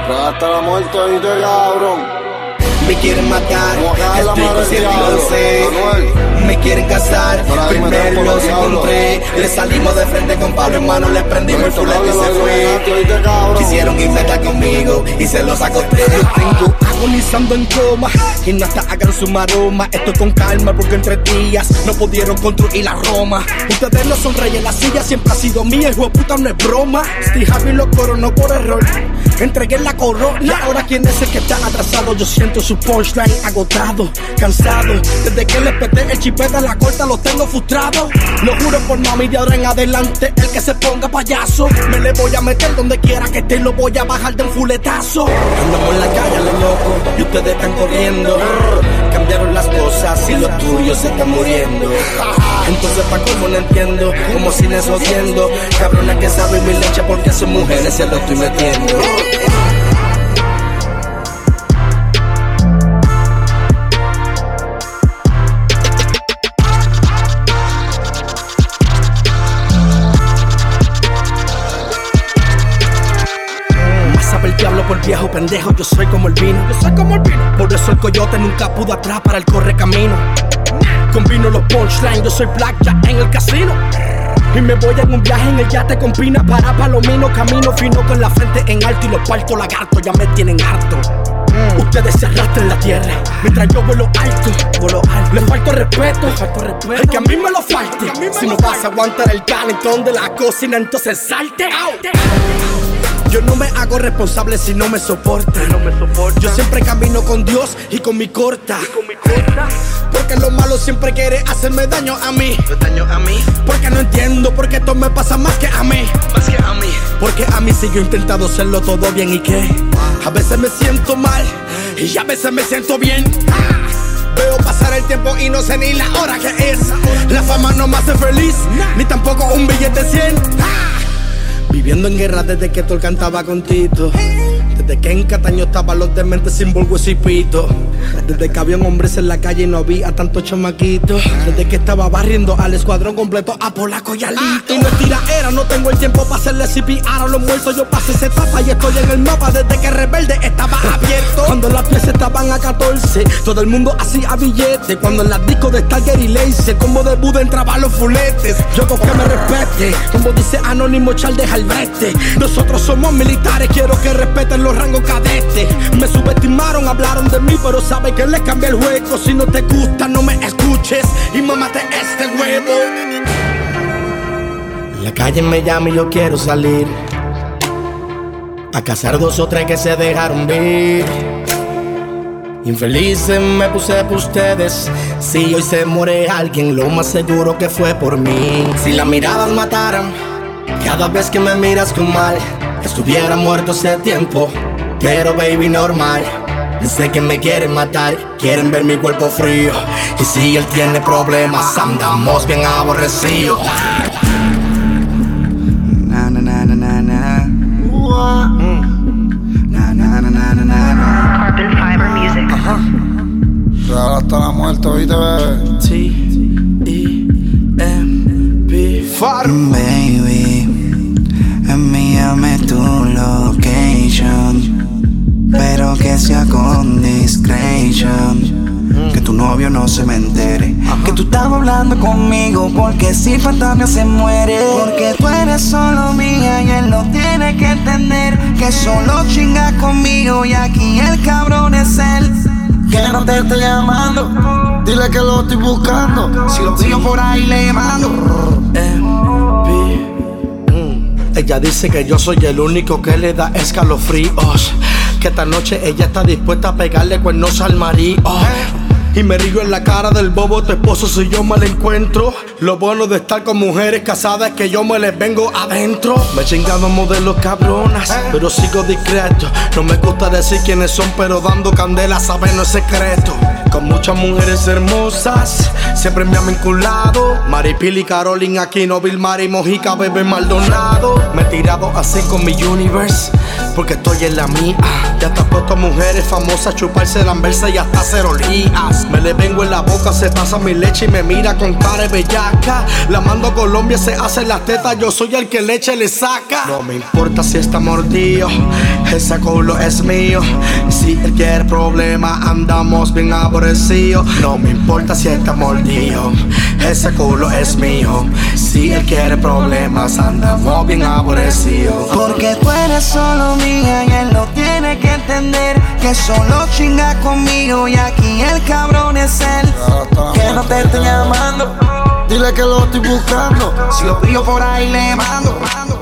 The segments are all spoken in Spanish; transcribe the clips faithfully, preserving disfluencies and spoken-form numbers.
Hasta la muerte, oíste, cabrón. Me quieren matar, estoy consciente y lo sé. Me quieren casar, primero los encontré. Le salimos de frente con Pablo, hermano, le prendimos el fulete y se fue. Quisieron inventar conmigo y se los acosté. Yo tengo agonizando en coma y no hasta hagan su maroma. Estoy con calma porque entre días no pudieron construir la Roma. Ustedes no son reyes, la silla siempre ha sido mía, hijo de puta, no es broma. Steve Harvey lo coronó por error, entregué la corona. Ahora quién es el que está atrasado, yo siento su punchline agotado, cansado. Desde que le peté el chipete en la corta lo tengo frustrado. Lo juro por mami, de ahora en adelante el que se ponga payaso me le voy a meter donde quiera que esté, lo voy a bajar de un fuletazo. Andamos en la calle a lo loco y ustedes están corriendo. Cambiaron las cosas y los tuyos se están muriendo. Entonces pa' cómo no entiendo, como si les jodiendo. Cabronas que saben mi leche porque son mujeres se lo estoy metiendo. El diablo por viejo pendejo, yo soy como el vino. Yo soy como el vino. Por eso el coyote nunca pudo atrás para el correcamino. Combino los punchlines, yo soy blackjack en el casino. Y me voy en un viaje en el yate con pina para palomino. Camino fino con la frente en alto y los parto lagarto, ya me tienen harto. Mm. Ustedes se arrastran en la tierra mientras yo vuelo alto, vuelo alto. Les falto respeto, les falto respeto. El que a mí me lo falte. Si no vas a aguantar el calentón de la cocina, entonces salte out. Yo no me hago responsable si no me soporta. No me soporta. Yo siempre camino con Dios y con mi corta. ¿Y con mi corta? Porque lo malo siempre quiere hacerme daño a mí. Daño a mí. Porque no entiendo por qué esto me pasa más que a mí. Más que a mí. Porque a mí sí yo he intentado hacerlo todo bien y qué. A veces me siento mal y a veces me siento bien. Veo pasar el tiempo y no sé ni la hora que es. La fama no me hace feliz, ni tampoco un billete cien. Viviendo en guerra desde que Tol cantaba con Tito. Desde que en Cataño estaban los dementes sin bulbos y pito. Desde que había hombres en la calle y no había tantos chamaquitos. Desde que estaba barriendo al escuadrón completo a Polaco y a Lito. Y no es tiraera, no tengo el tiempo para hacerle C P R a los muertos. Yo pasé esa etapa y estoy en el mapa desde que Rebelde estaba abierto. Cuando las piezas estaban a catorce, todo el mundo hacía billetes. Cuando en las discos de Stargate y Lace, como de Buda entraba los fuletes. Yo con que me respete, como dice Anónimo Charles Albrete. Nosotros somos militares, quiero que respeten los rangos cadetes. Me subestimaron, hablaron de mí, pero saben que les cambié el juego. Si no te gusta, no me escuches y mámate este huevo. La calle me llama y yo quiero salir a cazar dos o tres que se dejaron ver. Infelices me puse por ustedes. Si hoy se muere alguien, lo más seguro que fue por mí. Si las miradas mataran, cada vez que me miras con mal, estuviera muerto hace tiempo. Pero baby, normal. Sé que me quieren matar, quieren ver mi cuerpo frío. Y si él tiene problemas, andamos bien aborrecidos. Na na na na na na. Na na na na na na. Carbon Fiber Music. Ajá. Real hasta la muerte, oíste, bebé. T E M P Faro. Baby, envíame tu location, pero que sea con discretion, que tu novio no se me entere. Ajá. Que tú estabas hablando conmigo, porque si fantasma se muere. Porque tú eres solo mía y él lo tiene que entender. Que solo chinga conmigo y aquí el cabrón es él. Que no te esté llamando, dile que lo estoy buscando. Si lo pillo por ahí le mando. Ella dice que yo soy el único que le da escalofríos. Que esta noche ella está dispuesta a pegarle cuernos al marido. Y me río en la cara del bobo tu esposo si yo me la encuentro. Lo bueno de estar con mujeres casadas es que yo me les vengo adentro. Me he chingado modelos cabronas, pero sigo discreto. No me gusta decir quiénes son, pero dando candela saben no es secreto. Con muchas mujeres hermosas, siempre me han vinculado. Maripili, Carolina, Aquino, Vilmar y Mojica, Bebé Maldonado. Me he tirado así con mi universe, porque estoy en la mía. Ya te has puesto mujeres famosas, chuparse la anversa y hasta hacer olías. Me le vengo en la boca, se pasa mi leche y me mira con cara de bellaca. La mando a Colombia, se hace las tetas, yo soy el que leche le saca. No me importa si está mordido, ese culo es mío. Si él quiere problemas, andamos bien aborrecidos. No me importa si está mordido, ese culo es mío. Si él quiere problemas, andamos bien aborrecidos. Porque tú eres solo mía y él no tiene que entender que solo chinga conmigo y aquí el cabrón es él. Que no te esté llamando, dile que lo estoy buscando. Si lo pillo por ahí le mando.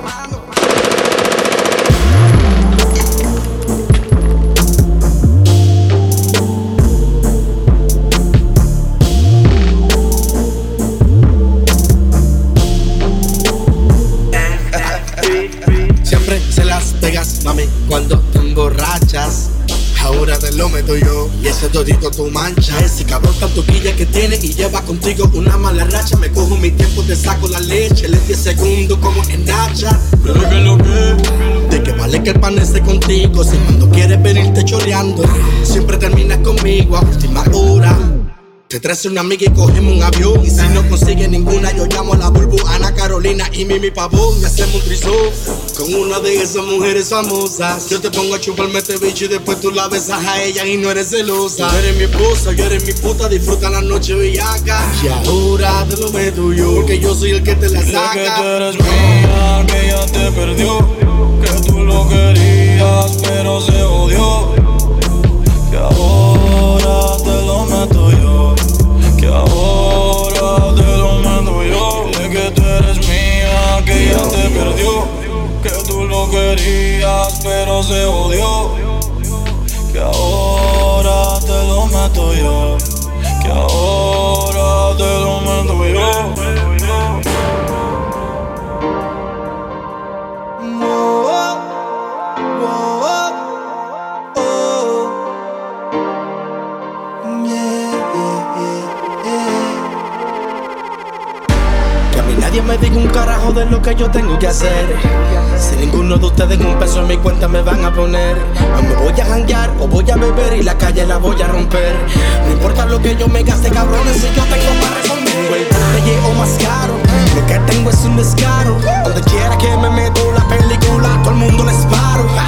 Siempre se las pegas, mami, cuando te emborrachas. Ahora te lo meto yo y ese todito tu mancha. Ese cabrón tan toquilla que tiene y lleva contigo una mala racha. Me cojo mi tiempo, te saco la leche. Le diez segundos como en Nacha. Pero que lo que, de que vale que el pan esté contigo. Si cuando quieres venirte choreando, siempre terminas conmigo a última hora. Te traes una amiga y cogemos un avión. Y si no consigue ninguna, yo llamo a la Bulbu, Ana Carolina y Mimi Pavón. Y hacemos un trisón con una de esas mujeres famosas. Yo te pongo a chuparme este bicho y después tú la besas a ella y no eres celosa. Tú eres mi esposa, yo eres mi puta, disfruta la noche bellaca. Y ahora te lo meto yo, porque yo soy el que te la saca. Dile que tú eres mía, que ella te perdió, que tú lo querías pero se odió. Que ahora te lo meto yo, que ahora te lo meto yo. Dile que tú eres mía, que ella te perdió, que tú lo querías pero se odió. Que ahora te lo meto yo, que ahora te lo meto yo. Nadie me diga un carajo de lo que yo tengo que hacer. Si ninguno de ustedes un peso en mi cuenta me van a poner, o me voy a janguear o voy a beber y la calle la voy a romper. No importa lo que yo me gaste, cabrones, si yo tengo para responder. El botelle o más caro, lo que tengo es un descaro. Donde quiera que me meto la película, todo el mundo les paro.